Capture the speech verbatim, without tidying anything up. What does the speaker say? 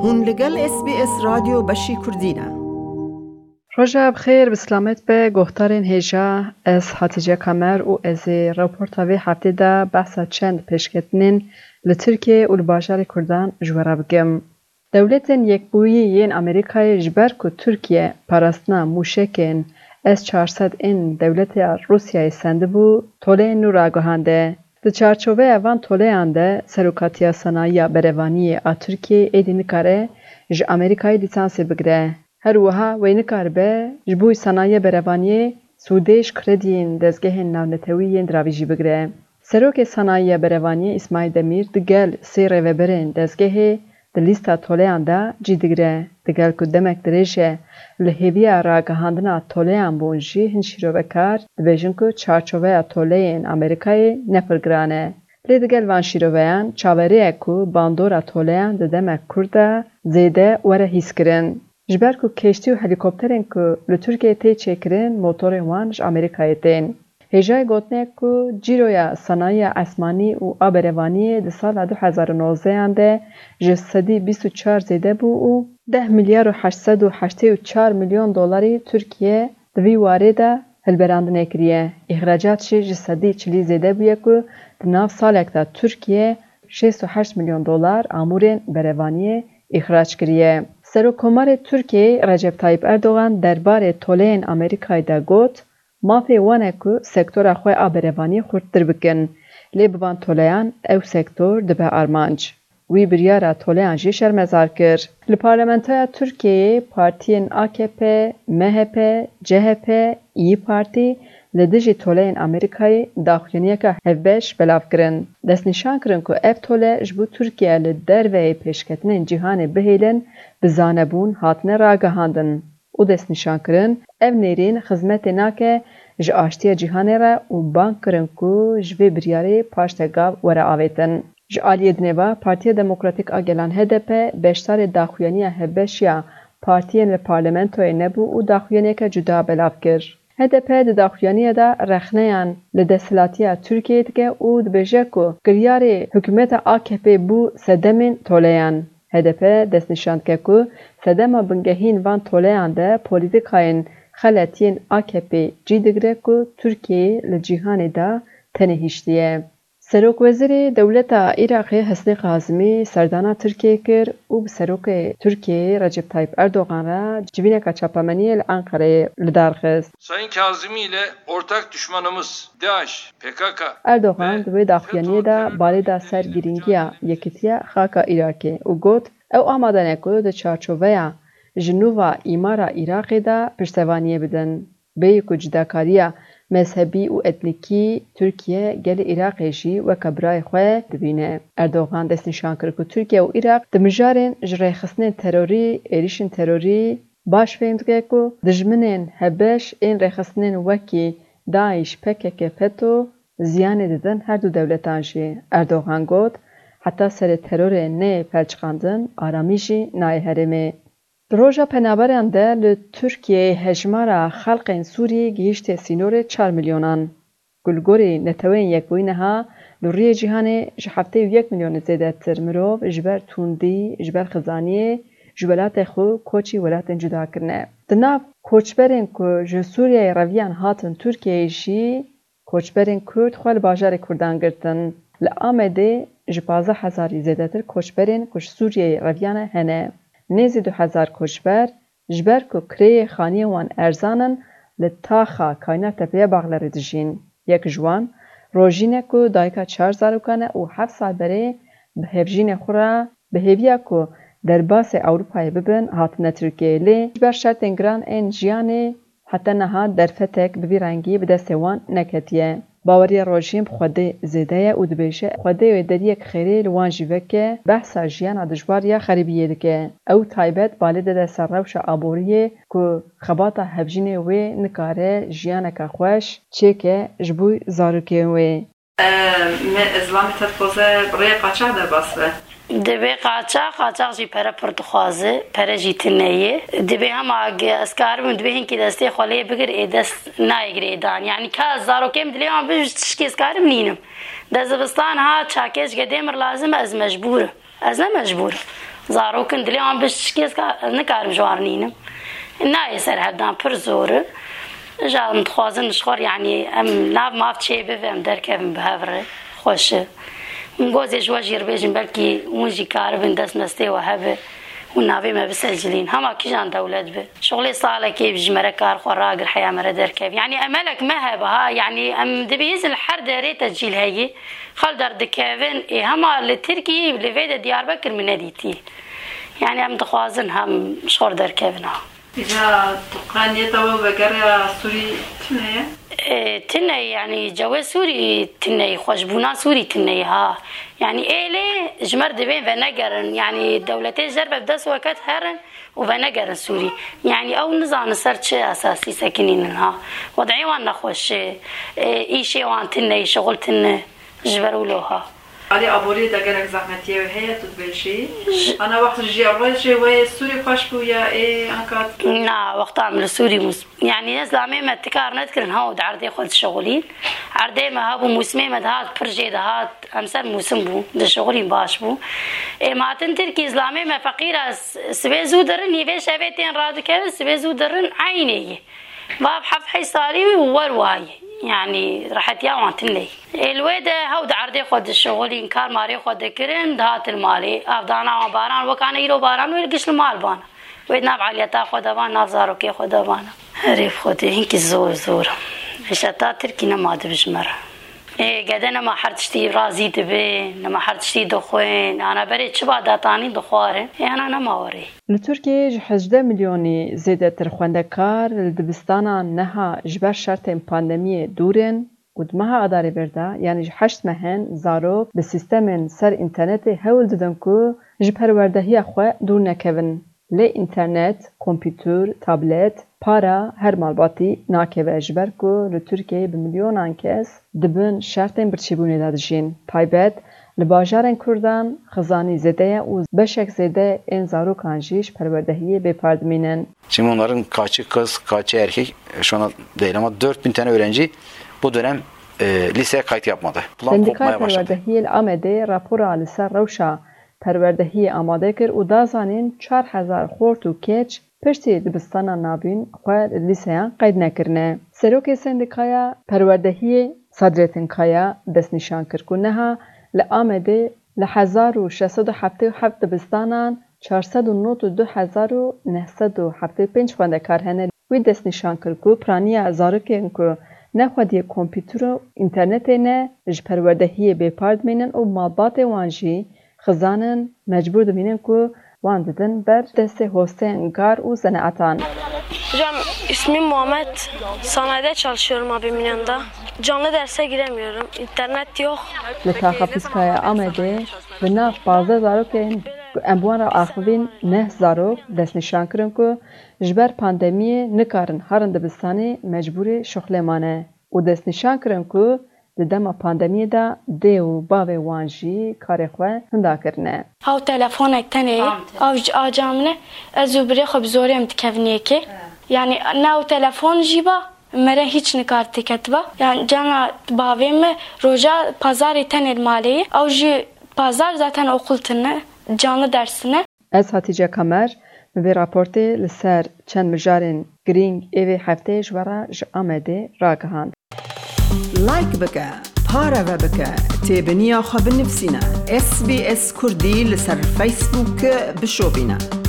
هون لگل اس بی اس رادیو بشی کردینه. روژه بخیر بسلامت به گفتارین هیجا از حتیجه کمر و از راپورتاوی هفته دا بحثا چند پیشکتنین لترکیه و لباجار کردان جوارا بگم. دولتین یک بویی ین امریکای جبر که ترکیه پاراستنا موشکین اس چهارصد این دولت روسیای سنده بو طوله نو را گهانده. در چارچوبه اوان طوله انده سروکاتیا صنایع بروانی آ ترکیه ایدی نکاره ج امریکای لیسانسی بگره. هر وها وینکار به جبوی صنایع بروانی سودش کردین دزگه ناونتوی دراویجی بگره. سروک صنایع بروانی اسماعیل دمیر دگل سی روبرین دزگه دلیستا طوله انده جی دگره. دگل کدامک دریجه لحیوی را گهاندنا طوله انبونجی هنشی رو بکار دبیجن که چارچوبه طوله این امریکای نفرگرانه. لی دگل وانشی رو بیان چاوریه که باندورا طوله انده دمک کرده زیده وره هیس کرن. جبر که کشتی و هلیکوپترین که لترکیه تی چکرین موتور وانج امریکای تین. هجای گوتنه که جیرویا صنایع اسمانی و آبروانی ده سال دو هزار و نوزده انده جسدی بیست و چهار زیده بو و ده میلیارد و هشتصد و هشتاد و چهار میلیون دلاری ترکیه دوی وارده هلبراندن کریه. اخراجاتش جسدی چلی زیده بویه که ده ناف سالک دا ترکیه شصت و هشت میلیون دلار آمورین بروانی اخراج کریه. سروکمار ترکیه رجب طایب اردوغان درباره طولین امریکای دا گوت مافی وانه که سکتور خواه آبروانی خورتر بکن. لی بوان طولیان او سکتور دبه آرمانج. وی بریارا طولیان جی شرمزار کر. لپارلمنتای ترکیه پارتین آ کی پی، م ه پی، ج ه پی، ای پارتی لدیجی طولین امریکای داخلینیه که هفبش بلاف کرن. دست نشان کرن که اف طوله جبو ترکیه لدروی پیشکتنین جهان بهیلن بزانبون هاتنه را گهاندن. او دست نشان کرن اف نیرین خدمت ناکه ج آشتی جهان را و بانک کرن که جوی بریاری پاشتگاو وره آویتن. ج آلیه دنوا پارتی دموکراتیک آگلان هدپ بیشتر داخویانی هبشیا پارتیین لپارلمنتوی نبو و داخویانی که جدا بلاف کر. هدپ د داخویانی دا رخنیان لدستلاتیا ترکیه که او دبیجه که گریاری حکومت آ کی پی بو سدمین طولیان. هدپ دست نشاند که که سدما بنگهین وان طولیان ده پولیتیکاین خلطین آ کی پی جی دگره که ترکیه لجیهان دا تنهیشتیه. سروک وزیر دولت عراق حسن قاسمی سردانا ترکیه کر و به سروک ترکیه رجب طایب اردوغان را جوینه که چاپمنی الانقره لدار خست. Sayın Kazimi ile ortak düşmanımız DAEŞ, P K K اردوغان دوی داخویانی دا بالی دا سر گیرینگیا یکیتیا خاکا عراقی و گوت او آمادانه که دا چارچوبه جنوبا ایمارا عراقی دا پشتوانیه بدن. به که جداکاریا مذهبی و اتنیکی ترکیه گل عراق جی و کبرای خواه دبینه. اردوغان دست نشان کرد که ترکیه و عراق دمجارین جره خسنین تروری ایریشن تروری باش فهمد که دجمنین هبش این رخصنین وکی داعش پکک فتو زیان دیدن هر دو دولتان جی. اردوغان گفت حتی سر ترور نه پلچقاندن آرامیشی نای هرمه. روژا پنابران ده لترکیه هجمارا خلق سوری گیشت سینور چار میلیونان. گلگوری نتوین یک بوینها لوری جهان جهفته یک میلیون زیده تر مروف جبر توندی جبر خزانیه جبلات خو کوچی ولات جدا کرنه. دناب کوچبرین که جسوریه رویان هاتن ترکیه جی کوچبرین کرد خوال باجار کردان گرتن. لآمده جپازه هزاری زیده تر کوچبرین که سوریه رویان هنه. نیزی دو هزار کوچبر جبر که کری خانی وان ارزانن لطاخا کائنات تپیه باغلر دجین. یک جوان روژینه که دایکا چهار زاروکانه و هفت سال بره به هفجین خورا به هفیه که در باس اوروپای ببن هاتنه ترکیه لی جبر شرط انگران این جیانه حتی نها در فتک ببی رنگی به دست وان نکتیه. باوری روژیم خوده زیده و دبیشه خوده و در یک خیری لوان جیوه که بحثا جیان دجوار یا خریبیه دکه. او تایبت بالده ده سر روش آبوریه که خباتا هفجینه و نکاره جیانه که خوش چه که جبوی زاروکه و اسلامی تفوزه برای قاچاق در باسره دبی قاچاق قاچاق جی پره پرتخوازه پره جی تنیه دبی هم آگه اسکار من دبی هنکی دسته خاله بگر ایدست نایگری دان یعنی که زارو کم دلی هم بیش تشکی اسکار منینم دزبستان ها چاکش قدیم لازم از مجبور از نه مجبور زاروکن دلیان بشکیز که نکارم جوارنینم نه سر هدان پر زوره جالم تخوازن شخور يعني ام ناف ماف شيء بفهم دركم بهفره خوشه مگوزی جواجی ربیجن بلکی اونجی کار بین دست نسته و هبه و ناوی ما بسجلين هما كيجان دولت به شغلي صالة كي بجمرة كار خراق الحياة مرة دركب يعني أملك مهبة ها يعني أم دبيز الحر داري تسجيل هاي خل در دكافن إيه هما لتركي لفيدا ديار بكر من نديتي يعني أم دخوازن هم شغل دركبنا إذا تقنية تو بقرا سوري تنية تنية يعني جواز سوري تنية خوشبونا سوري تنية ها يعني إيه جمر دبين فنجرن يعني دولتين جربة بدس وقت هرن وفنجرن سوري يعني أو نظام صارت شيء أساسي ساكنينها وضعي وانا خوش إيه شيء وان تنية شغل تنية جبرولوها علي أبوري دقرك زحمتية وهي تتبلشي أنا وقت جي أول شيء وهي سوري خوش بويا إيه أنكات نا وقت عمل سوري مس يعني ناس لامي ما تكار نذكرن هاود عردي خود شغلين عردي ما هابو موسمي ما دهات برجي دهات أمسر موسم بو ده شغلين باش بو إيه ما تنتركي إسلامي ما فقيرة سبيزو درن يفيش أبيتين راد كذا سبيزو درن عينيه باب حف حي صاري وورواي يعني راحت يا وانتني الويده هود عردي خود الشغلين كار ماري خود كرن دهات المالي افدانا باران وكان يرو باران ويلقش المال بانا ويدنا بعليتا خود بان نافزارو كي خود بانا هريف خودي هنك زور زور فشتا تركينا ما دبجمر إيه قدنا ما حرتشتي رازي دبي لما حرتشتي دخوين أنا بريت شبا داتاني دخوارن إيه أنا نماوري لتركيا جحجده مليوني زيادة ترخوندكار لدبستانا نها جبر شرط بانديمية دورن ودمها أداري بردا يعني جحشت مهن زاروك بسيستمن سر انترنت هول ددنكو جبر وردهي أخوة دور نكبن لی اینترنت، کامپیوتر، تابلت، پارا هر مالباتی ناکه اجبر کو ل ترکیه به میلیونان کس دبن شرطن برچیبونه دادجین. تایبت لباجارن کردان خزانی زده و beşek zede en zarukan jiş perverdehiye bepardminen. Şimdi onların kaçı kız, kaçı erkek şu an değil ama dört bin tane öğrenci bu dönem e, liseye kayıt yapmadı. Plan kopmaya başladı. Perverdehiye amede rapora lise revşa perverdehiye amade kir u dazanin çar hezar xort û keç piştî dibistana navîn xwe liseyan qeyd nekirine. Serokê Sendikaya Perverdehiye Sadrettin Kaya destnîşan kir ku neha li Amedê li hezar û şeşsed û heftê û heft dibistanan çarsed û nod û du hezar û nehsed û heftê û pênc xwendekar hene. Wî destnîşan kir ku piraniya zarokên ku nexwediye kompîter û internetê ne ji perwerdehiyê bêpar dimînin û malbatê wan jî xızanin mecbur dimînin ku wan didin ber destê hosteyên gar û zeneatan. Hocam ismim Muhammed. Sanayide çalışıyorum abimin yanında. Canlı derse giremiyorum. İnternet yok. Li Taxapîskaya Amedê bi nav panzdeh zarokên em wan re axivîn neh zarok destnîşan kirin ku ji ber pandemiyê nikarin herin dibistanê mecbûrê şixlê mane û destnîşan kirin ku di dema pandemiyê de dê û bavê wan jî karê xwe hinda kirine. Haw telefonek tenê av ji aca min e ez û birê xwe bi zorê em dikevin yekê. Yani nav telefon jî ba mere hiç nikar têketiba. Yani cana bavê me roja pazarê tenê maleyê ew jî pazar zaten okul tune canlı dersine. Ez Hatice Kamer ve raportê li ser çend mijarên girîng evê hefteyê ji were ji Amedê ragihand. لايك بك بارا بك تابنيا خبر نفسنا اس بي اس كردي لسر فيسبوك بشوبنا